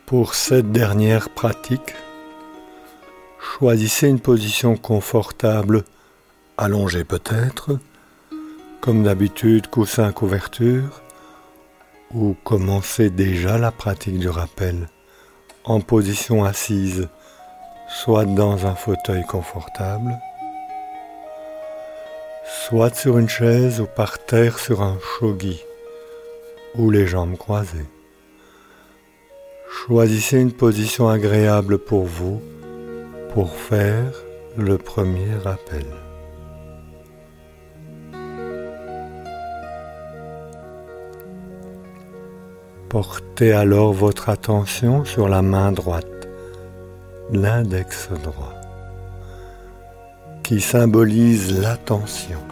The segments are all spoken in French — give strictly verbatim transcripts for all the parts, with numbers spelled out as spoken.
Pour cette dernière pratique, choisissez une position confortable, allongée peut-être, comme d'habitude coussin couverture, ou commencez déjà la pratique du rappel en position assise, soit dans un fauteuil confortable, soit sur une chaise ou par terre sur un shogi, ou les jambes croisées. Choisissez une position agréable pour vous pour faire le premier rappel. Portez alors votre attention sur la main droite, l'index droit, qui symbolise l'attention.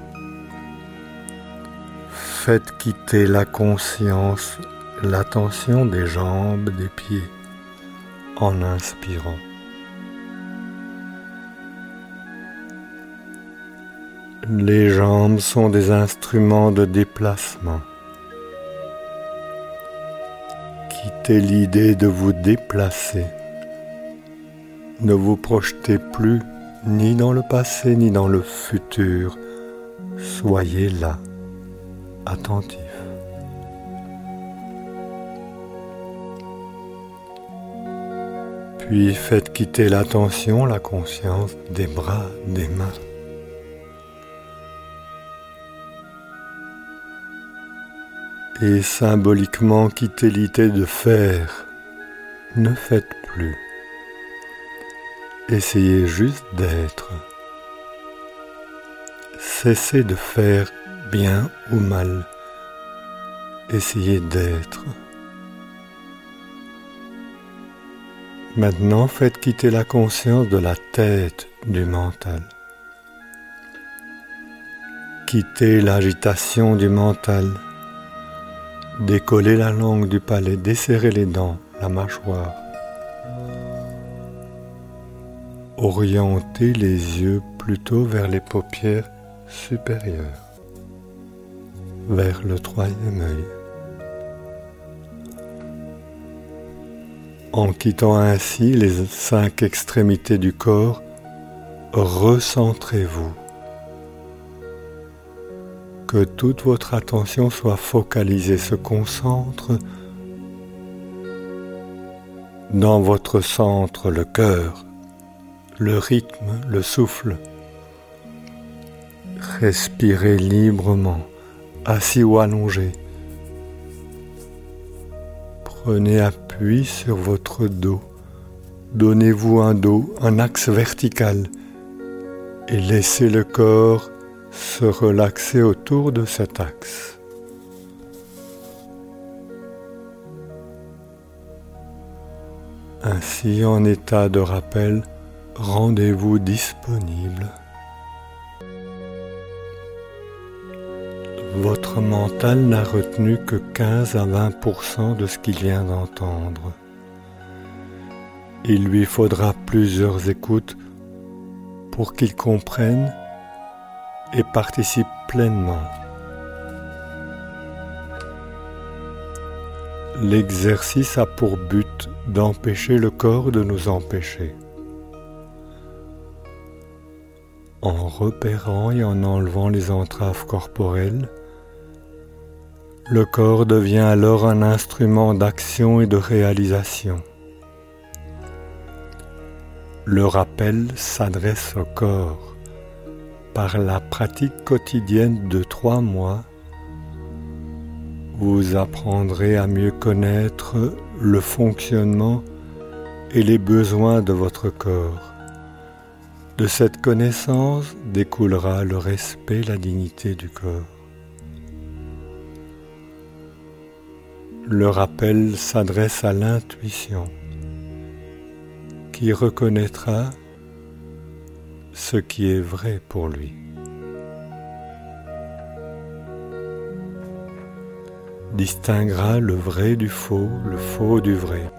Faites quitter la conscience, l'attention des jambes, des pieds, en inspirant. Les jambes sont des instruments de déplacement. Quittez l'idée de vous déplacer. Ne vous projetez plus ni dans le passé ni dans le futur. Soyez là, attentif. Puis faites quitter l'attention, la conscience des bras, des mains. Et symboliquement quittez l'idée de faire. Ne faites plus. Essayez juste d'être. Cessez de faire bien ou mal. Essayez d'être. Maintenant, faites quitter la conscience de la tête, du mental. Quittez l'agitation du mental. Décollez la langue du palais, desserrez les dents, la mâchoire. Orientez les yeux plutôt vers les paupières supérieures, vers le troisième œil. En quittant ainsi les cinq extrémités du corps, recentrez-vous. Que toute votre attention soit focalisée, se concentre dans votre centre, le cœur, le rythme, le souffle. Respirez librement, assis ou allongé. Prenez appui sur votre dos. Donnez-vous un dos, un axe vertical et laissez le corps se relaxer autour de cet axe. Ainsi, en état de rappel, rendez-vous disponible. Votre mental n'a retenu que quinze à vingt pour cent de ce qu'il vient d'entendre. Il lui faudra plusieurs écoutes pour qu'il comprenne et participe pleinement. L'exercice a pour but d'empêcher le corps de nous empêcher. En repérant et en enlevant les entraves corporelles, le corps devient alors un instrument d'action et de réalisation. Le rappel s'adresse au corps. Par la pratique quotidienne de trois mois, vous apprendrez à mieux connaître le fonctionnement et les besoins de votre corps. De cette connaissance découlera le respect, la dignité du corps. Le rappel s'adresse à l'intuition, qui reconnaîtra ce qui est vrai pour lui. Distinguera le vrai du faux, le faux du vrai.